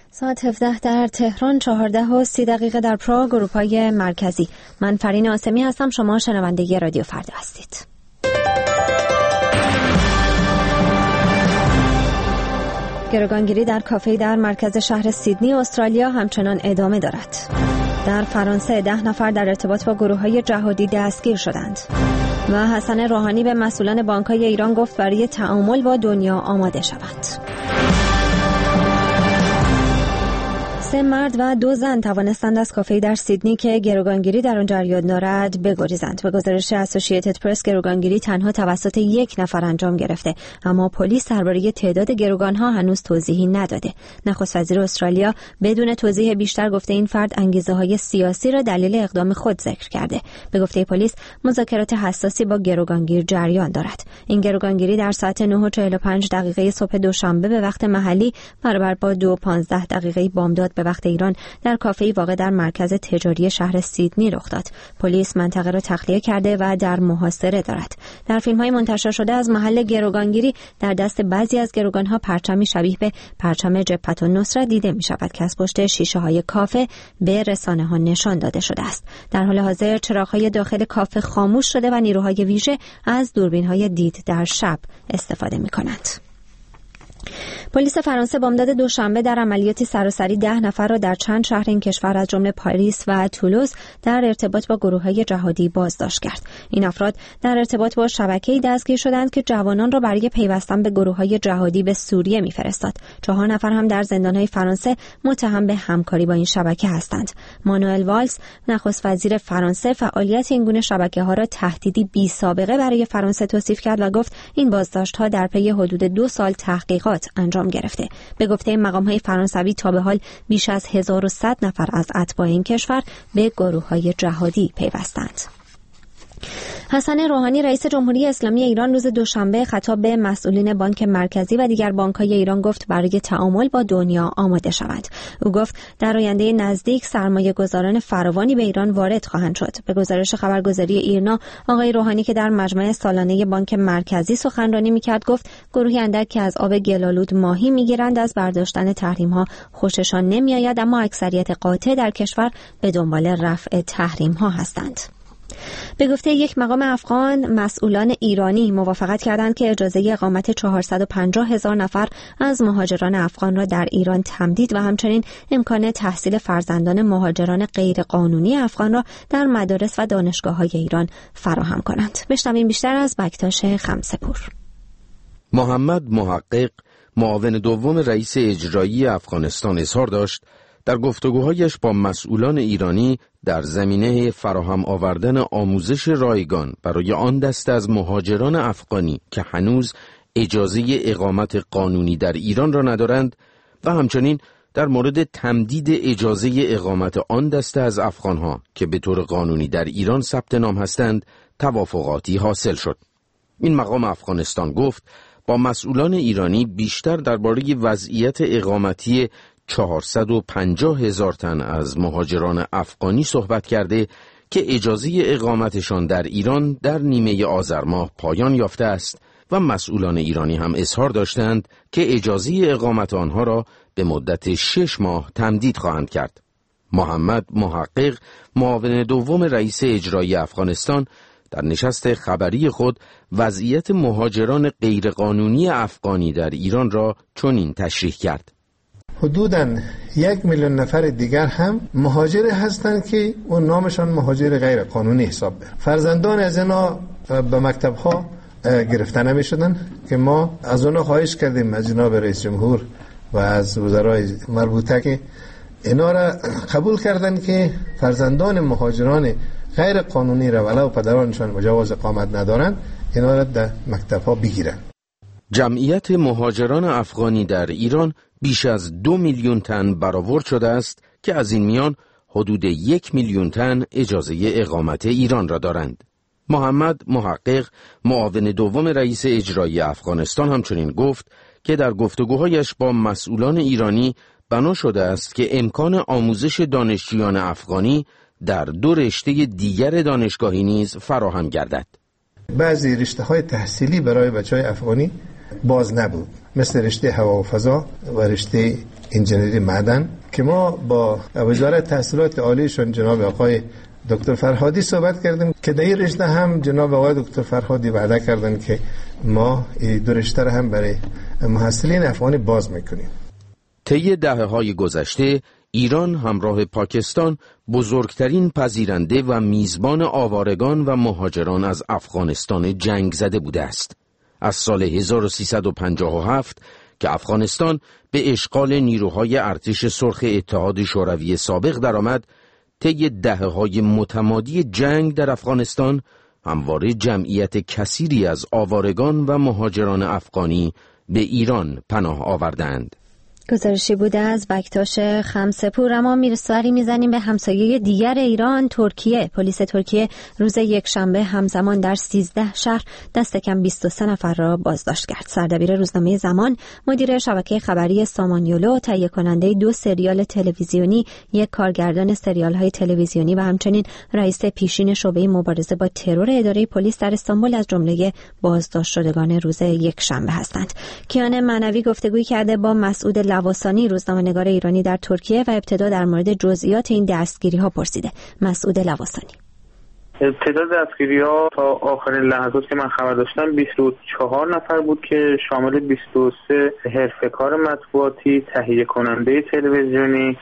ساعت 17 در تهران، 14:30 در پراگ، اروپای مرکزی. من فرین آسمی هستم. شما شنونده رادیو فردا هستید. گروگانگیری در کافه‌ای در مرکز شهر سیدنی استرالیا همچنان ادامه دارد. در فرانسه 10 نفر در ارتباط با گروه‌های جهادی دستگیر شدند. و حسن روحانی به مسئولان بانک‌های ایران گفت برای تعامل با دنیا آماده شوند. 3 مرد و 2 زن توانستند از کافه‌ای در سیدنی که گروگانگیری در آن جریان دارد بگریزند. به گزارش اسوسییتد پرس گروگانگیری تنها توسط 1 نفر انجام گرفته، اما پلیس درباره تعداد گروگان‌ها هنوز توضیحی نداده. نخست وزیر استرالیا بدون توضیح بیشتر گفته این فرد انگیزه‌های سیاسی را دلیل اقدام خود ذکر کرده. به گفته پلیس مذاکرات حساسی با گروگانگیر جریان دارد. این گروگانگیری در ساعت 9:45 صبح دوشنبه به وقت محلی برابر با 2:15 بامداد به وقت ایران در کافه‌ای واقع در مرکز تجاری شهر سیدنی رخ داد. پلیس منطقه را تخلیه کرده و در محاصره دارد. در فیلم‌های منتشر شده از محل گروگانگیری در دست بعضی از گروگان‌ها پرچمی شبیه به پرچم جبهة النصرة دیده می‌شود که از پشت شیشه‌های کافه به رسانه‌ها نشان داده شده است. در حال حاضر چراغ‌های داخل کافه خاموش شده و نیروهای ویژه از دوربین‌های دید در شب استفاده می‌کنند. پلیس فرانسه بامداد دوشنبه در عملیاتی سراسری 10 نفر را در چند شهر این کشور از جمله پاریس و تولوز در ارتباط با گروه‌های جهادی بازداشت کرد. این افراد در ارتباط با شبکه‌ای دستگیر شدند که جوانان را برای پیوستن به گروه‌های جهادی به سوریه می‌فرستاد. 4 نفر هم در زندان‌های فرانسه متهم به همکاری با این شبکه هستند. مانوئل والز، نخست وزیر فرانسه، فعالیت این گونه شبکه‌ها را تهدیدی بی‌سابقه برای فرانسه توصیف کرد و گفت این بازداشت‌ها در پی حدود 2 سال تحقیقات انجام گرفته. به گفته مقام‌های فرانسوی تا به حال بیش از 1100 نفر از اتباع این کشور به گروه‌های جهادی پیوستند. حسن روحانی رئیس جمهوری اسلامی ایران روز دوشنبه خطاب به مسئولین بانک مرکزی و دیگر بانک‌های ایران گفت برای تعامل با دنیا آماده شوند. او گفت در آینده نزدیک سرمایه‌گذاران فراوانی به ایران وارد خواهند شد. به گزارش خبرگزاری ایرنا، آقای روحانی که در مجمع سالانه بانک مرکزی سخنرانی می‌کرد گفت گروهی اندک که از آب گل‌آلود ماهی می‌گیرند از برداشتن تحریم‌ها خوششان نمی‌آید، اما اکثریت قاطع در کشور به دنبال رفع تحریم‌ها هستند. به گفته یک مقام افغان، مسئولان ایرانی موافقت کردند که اجازه اقامت 450,000 نفر از مهاجران افغان را در ایران تمدید و همچنین امکان تحصیل فرزندان مهاجران غیرقانونی افغان را در مدارس و دانشگاه‌های ایران فراهم کنند. بشنویم بیشتر از بکتاش خمسه‌پور. محمد محقق، معاون دوم رئیس اجرایی افغانستان، اظهار داشت در گفتگوهایش با مسئولان ایرانی در زمینه فراهم آوردن آموزش رایگان برای آن دسته از مهاجران افغانی که هنوز اجازه اقامت قانونی در ایران را ندارند و همچنین در مورد تمدید اجازه اقامت آن دسته از افغانها که به طور قانونی در ایران ثبت نام هستند توافقاتی حاصل شد. این مقام افغانستان گفت با مسئولان ایرانی بیشتر درباره وضعیت اقامتی 450,000 تن از مهاجران افغانی صحبت کرده که اجازه اقامتشان در ایران در نیمه آذر ماه پایان یافته است و مسئولان ایرانی هم اظهار داشتند که اجازه اقامت آنها را به مدت 6 ماه تمدید خواهند کرد. محمد محقق، معاون دوم رئیس اجرایی افغانستان، در نشست خبری خود وضعیت مهاجران غیرقانونی افغانی در ایران را چنین تشریح کرد: حدوداً 1,000,000 نفر دیگر هم مهاجر هستند که اون نامشان مهاجر غیر قانونی حساب بر. فرزندان از اینا به مکتب‌ها گرفته نمی‌شدن که ما از اونا خواهش کردیم از جناب رئیس جمهور و از وزرای مربوطه که اینا را قبول کردن که فرزندان مهاجران غیر قانونی را ولو پدرانشان مجوز اقامت ندارند اینا را در مکتب‌ها بگیرن. جمعیت مهاجران افغانی در ایران بیش از 2 میلیون تن برآورد شده است که از این میان حدود 1 میلیون تن اجازه اقامت ایران را دارند. محمد محقق، معاون دوم رئیس اجرایی افغانستان، همچنین گفت که در گفتگوهایش با مسئولان ایرانی بنا شده است که امکان آموزش دانشجویان افغانی در 2 رشته دیگر دانشگاهی نیز فراهم گردد. بعضی رشته‌های تحصیلی برای بچه‌های افغانی باز نبود، مثل رشته هوا و فضا و رشته انجینری معدن که ما با وزارت تحصیلات عالیشون جناب آقای دکتر فرهادی صحبت کردیم که در این رشته هم جناب آقای دکتر فرهادی وعده کردن که ما این دو رشته را هم برای محصلین افغانی باز میکنیم. طی دهه‌های گذشته ایران همراه پاکستان بزرگترین پذیرنده و میزبان آوارگان و مهاجران از افغانستان جنگ زده بوده است. از سال 1357 که افغانستان به اشغال نیروهای ارتش سرخ اتحاد شوروی سابق درآمد، طی دهه‌های متمادی جنگ در افغانستان همواره جمعیت کثیری از آوارگان و مهاجران افغانی به ایران پناه آوردند. گزارشی بوده از بکتاش خمسپور. اما میرسوری میزنیم به همسایه دیگر ایران، ترکیه. پلیس ترکیه روز یکشنبه همزمان در 13 شهر دست کم 23 نفر را بازداشت کرد. سردبیر روزنامه زمان، مدیر شبکه خبری سامانیولو، تهیه کننده 2 سریال تلویزیونی، 1 کارگردان سریال‌های تلویزیونی و همچنین رئیس پیشین شعبه مبارزه با ترور اداره پلیس در استانبول از جمله بازداشت شدگان روز یکشنبه هستند. کیان معنوی گفتگویی کرده با مسعود لواسانی، روزنامه‌نگار ایرانی در ترکیه، و ابتدا در مورد جزئیات این دستگیری‌ها پرسیده. مسعود لواسانی: تعداد دستگیری‌ها تا آخرین لحظات که من خبر داشتم 24 نفر بود که شامل 23 حرفه‌کار مطبوعاتی، تهیه کننده تلویزیونی،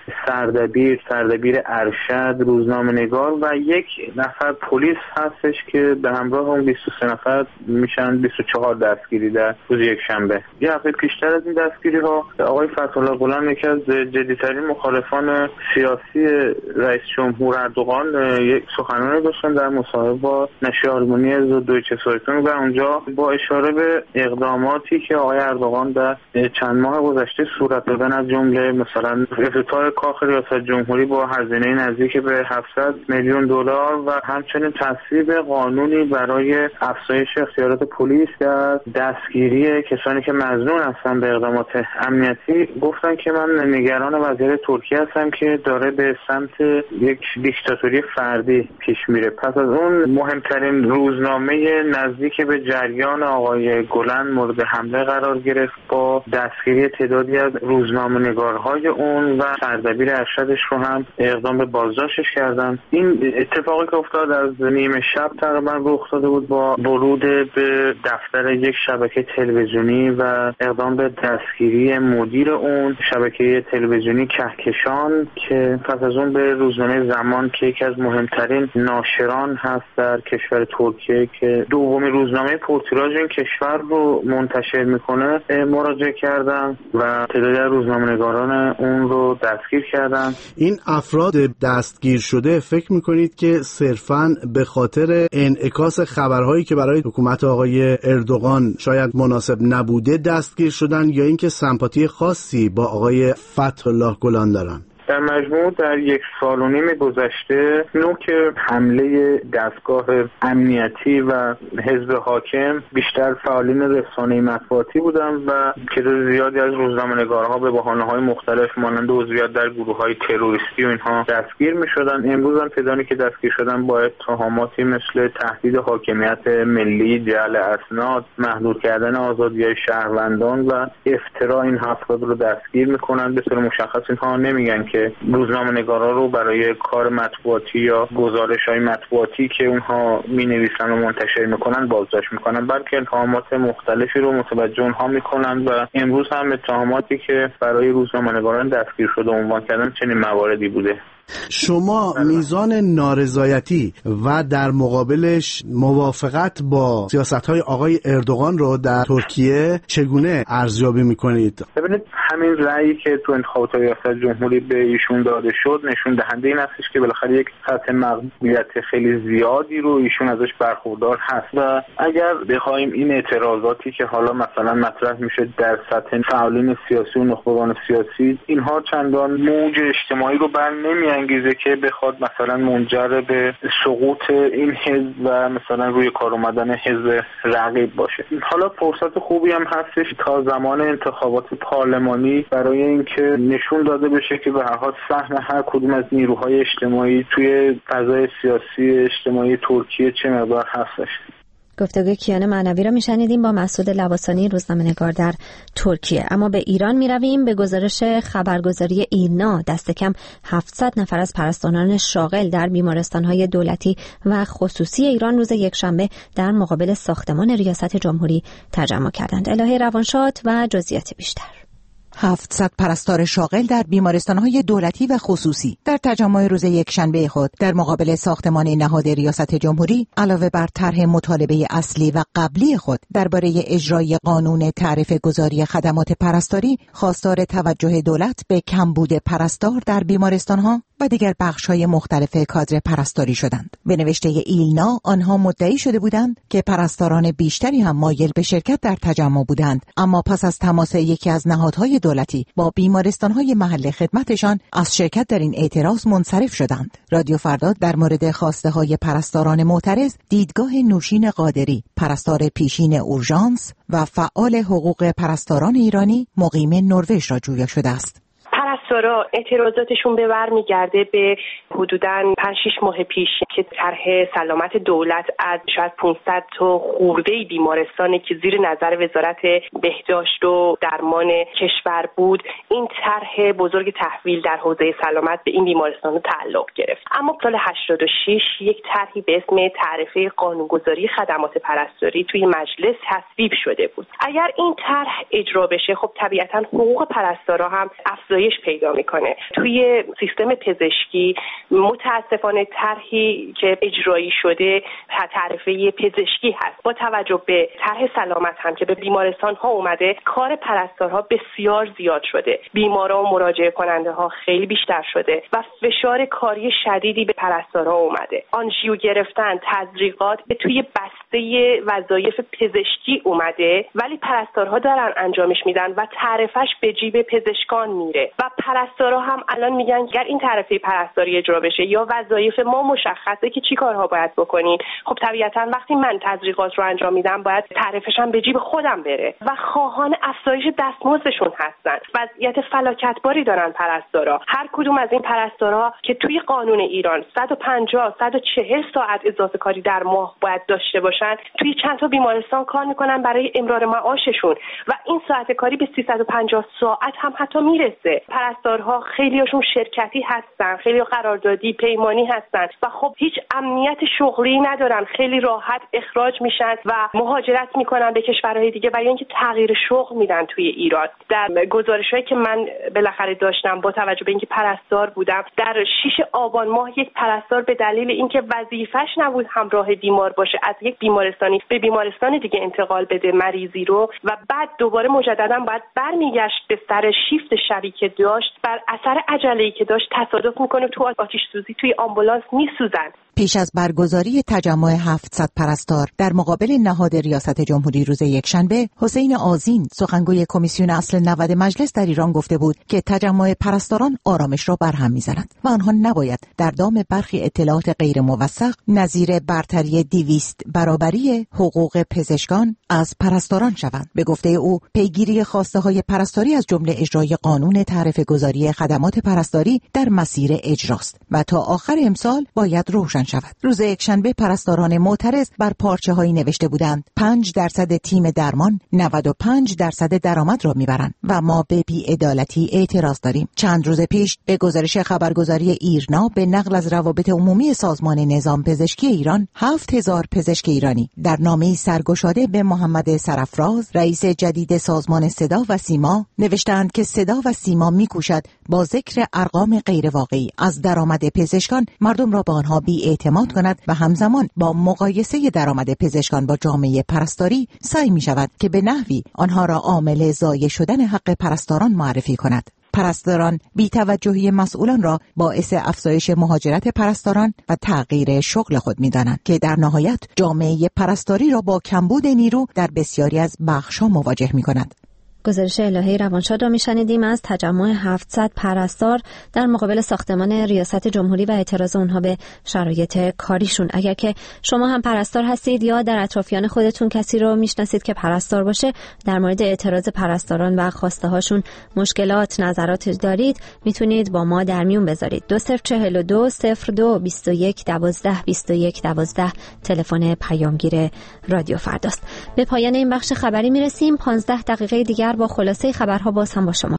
سردبیر ارشد، روزنامه‌نگار و 1 نفر پلیس هستش که به همراه اون 23 نفر میشن 24 دستگیری در روز یکشنبه. یه هفته پیشتر از این دستگیری‌ها آقای فتح‌الله گلان، یکی از جدی‌ترین مخالفان سیاسی رئیس جمهور اردوغان، یک سخنرانی داشتن در مصاحبه با نشریه آلمانی زودویچه سایتون و اونجا با اشاره به اقداماتی که آقای اردوغان در چند ماه گذشته صورت دادن، از جمله مثلا افتتاح کاخ ریاست جمهوری با هزینه نزدیک به 700 میلیون دلار و همچنین تصویب قانونی برای افزایش اختیارات پلیس در دستگیری کسانی که مظنون هستن به اقدامات امنیتی، گفتن که من نگران وضعیت ترکیه هستم که داره به سمت یک دیکتاتوری فردی پیش میره. پس از اون مهمترین روزنامه نزدیک به جریان آقای گلن مورد حمله قرار گرفت با دستگیری تعدادی از روزنامه‌نگارهای اون و سردبیر ارشدش رو هم اقدام به بازداشتش کردن. این اتفاقی که افتاد از نیمه شب تقریبا رخ داده بود با ورود به دفتر یک شبکه تلویزیونی و اقدام به دستگیری مدیر اون شبکه تلویزیونی کهکشان که پس از اون به روزنامه زمان که یکی از مهمترین ناشران هست در کشور ترکیه که دومین روزنامه پرتیراژ این کشور رو منتشر میکنه مراجعه کردن و تعدادی از روزنامه‌نگاران اون رو دستگیر کردن. این افراد دستگیر شده فکر میکنید که صرفاً به خاطر انعکاس خبرهایی که برای حکومت آقای اردوغان شاید مناسب نبوده دستگیر شدن یا اینکه سمپاتی خاصی با آقای فتح‌الله گلان دارن؟ در مجموع در 1.5 سال گذشته نوک حمله دستگاه امنیتی و حزب حاکم بیشتر فعالین رسانه‌ای مطبوعاتی بودند و تعداد زیادی از روزنامه‌نگارها به بهانه‌های مختلف مانند عضویت در گروه‌های تروریستی و اینها دستگیر می‌شدند. امروز هم تعدادی که دستگیر شدن با اتهاماتی مثل تهدید حاکمیت ملی، جعل اسناد، محدود کردن آزادی‌های شهروندان و افترا این افراد رو دستگیر می‌کنند. به طور مشخص اینها نمیگن که روزنامه‌نگارا رو برای کار مطبوعاتی یا گزارش‌های مطبوعاتی که اونها می‌نویسن و منتشر می‌کنن بازداشت می‌کنن، بلکه اتهامات مختلفی رو متوجه اونها می‌کنن و امروز هم اتهاماتی که برای روزنامه‌نگاران دستگیر شده عنوان کردن چنین مواردی بوده. شما میزان نارضایتی و در مقابلش موافقت با سیاست‌های آقای اردوغان رو در ترکیه چگونه ارزیابی می‌کنید؟ ببینید، همین رأیی که تو انتخابات ریاست جمهوری به ایشون داده شد نشون دهنده این هستش که بالاخره یک سطح مقبولیت خیلی زیادی رو ایشون ازش برخوردار هست و اگر بخوایم این اعتراضاتی که حالا مثلا مطرح میشه در سطح فعالین سیاسی و نخبگان سیاسی، اینها چندان موج اجتماعی رو برنمی‌انگیزه که بخواد مثلا منجر به سقوط این حزب و مثلا روی کار اومدن حزب رقیب باشه. حالا فرصت خوبی هم هستش تا زمان انتخابات پارلمانی برای اینکه نشون داده بشه که به هر حال سهم هر کدوم از نیروهای اجتماعی توی فضای سیاسی اجتماعی ترکیه چه مقدار هستش. گفتگوی کیان معنوی را میشنیدیم با مسعود لواسانی، روزنامه‌نگار در ترکیه. اما به ایران میرویم. به گزارش خبرگزاری ایرنا دست کم 700 نفر از پرستاران شاغل در بیمارستان‌های دولتی و خصوصی ایران روز یکشنبه در مقابل ساختمان ریاست جمهوری تجمع کردند. الهه روانشاد و جزئیات بیشتر. 700 پرستار شاغل در بیمارستان‌های دولتی و خصوصی در تجمع روز یکشنبه خود در مقابل ساختمان نهاد ریاست جمهوری علاوه بر طرح مطالبه اصلی و قبلی خود درباره اجرای قانون تعرفه گذاری خدمات پرستاری، خواستار توجه دولت به کمبود پرستار در بیمارستان‌ها و دیگر بخش‌های مختلف کادر پرستاری شدند. به نوشته ایلنا آنها مدعی شده بودند که پرستاران بیشتری هم مایل به شرکت در تجمع بودند، اما پس از تماس یکی از نهادهای دولتی با بیمارستان‌های محل خدمتشان از شرکت در این اعتراض منصرف شدند. رادیو فردا در مورد خواسته‌های پرستاران معترض دیدگاه نوشین قادری، پرستار پیشین اورژانس و فعال حقوق پرستاران ایرانی مقیم نروژ را جویا شده است. پرستارا اعتراضاتشون به برمیگرده به حدوداً 5-6 ماه پیش که طرح سلامت دولت از شاید 500 تا خورده‌ای بیمارستانی که زیر نظر وزارت بهداشت و درمان کشور بود، این طرح بزرگ تحویل در حوزه سلامت به این بیمارستان تعلق گرفت. اما سال 86 یک طرحی به اسم تعرفه قانونگذاری خدمات پرستاری توی مجلس تصویب شده بود. اگر این طرح اجرا بشه، خب طبیعتاً حقوق پرستارا هم افزایش پیدا میکنه. توی سیستم پزشکی متاسفانه طرحی که اجرایی شده تعرفه پزشکی هست. با توجه به طرح سلامت هم که به بیمارستان ها اومده، کار پرستارها بسیار زیاد شده. بیمارا و مراجعه کننده ها خیلی بیشتر شده و فشار کاری شدیدی به پرستارها اومده. آنژیو گرفتن، تزریقات به توی بسته وظایف پزشکی اومده، ولی پرستارها دارن انجامش میدن و تعرفش به جیب پزشکان میره و پرستارا هم الان میگن اگر این تعرفه پرستاری اجرا بشه یا وظایف ما مشخصه که چی کارها باید بکنیم، خب طبیعتا وقتی من تزریقات رو انجام میدم باید تعرفش هم به جیب خودم بره و خواهان افزایش دستمزدشون هستن. وضعیت فلاکتباری دارن پرستارا. هر کدوم از این پرستارا که توی قانون ایران 150-140 ساعت اضافه کاری در ماه باید داشته باشن، توی چند تا بیمارستان کار میکنن برای امرار معاششون و این ساعت کاری به 350 ساعت هم حتی میرسه. پرستارها خیلیاشون شرکتی هستن، خیلی قراردادی پیمانی هستن و خب هیچ امنیت شغلی ندارن، خیلی راحت اخراج میشن و مهاجرت میکنن به کشورهای دیگه و یا اینکه تغییر شغل میدن توی ایران. در گزارشایی که من بالاخره داشتم با توجه به اینکه پرستار بودم، در 6 آبان ماه یک پرستار به دلیل اینکه وظیفش نبود همراه بیمار باشه از یک بیمارستانی به بیمارستان دیگه انتقال بده مریضی رو و بعد دوباره مجددا باید برمیگشت به سر شیفت شبی که داشت، بر اثر عجله‌ای که داشت تصادف میکنه تو آتش سوزی توی آمبولانس میسوزن. پیش از برگزاری تجمع 700 پرستار در مقابل نهاد ریاست جمهوری روز یکشنبه، حسین آذین سخنگوی کمیسیون اصل 90 مجلس در ایران گفته بود که تجمع پرستاران آرامش را برهم می‌زند و آنها نباید در دام برخی اطلاعات غیر موثق نظیر برتری 200 برابری حقوق پزشکان از پرستاران شوند. به گفته او، پیگیری خواسته‌های پرستاری از جمله اجرای قانون تعرفه گذاری خدمات پرستاری در مسیر اجراست و تا آخر امسال باید روشن شود. روز یکشنبه پرستاران معترض بر پارچه‌هایی نوشته بودند 5% تیم درمان 95% درآمد را میبرند و ما به بی‌عدالتی اعتراض داریم. چند روز پیش به گزارش خبرگزاری ایرنا به نقل از روابط عمومی سازمان نظام پزشکی ایران 7000 پزشک ایرانی در نامه‌ای سرگشاده به محمد سرافراز رئیس جدید سازمان صدا و سیما نوشتند که صدا و سیما میکوشد با ذکر ارقام غیر واقعی از درآمد پزشکان مردم را به آنها اعتماد کند و همزمان با مقایسه درآمد پزشکان با جامعه پرستاری سعی می شود که به نحوی آنها را عامل ضایع شدن حق پرستاران معرفی کند. پرستاران بی‌توجهی مسئولان را باعث افزایش مهاجرت پرستاران و تغییر شغل خود می‌دانند که در نهایت جامعه پرستاری را با کمبود نیرو در بسیاری از بخش‌ها مواجه می‌کند. گزارش الهه روانشاد را میشنیدیم از تجمع 700 پرستار در مقابل ساختمان ریاست جمهوری و اعتراض اونها به شرایط کاریشون. اگر که شما هم پرستار هستید یا در اطرافیان خودتون کسی رو میشناسید که پرستار باشه، در مورد اعتراض پرستاران و خواسته هاشون مشکلات، نظرات دارید، میتونید با ما در میون بذارید. 2042 02 21 12 21 12 تلفن پیامگیر رادیو فرداست. به پایان این بخش خبری میرسیم. 15 دقیقه دیگر با خلاصه خبرها باز هم با شما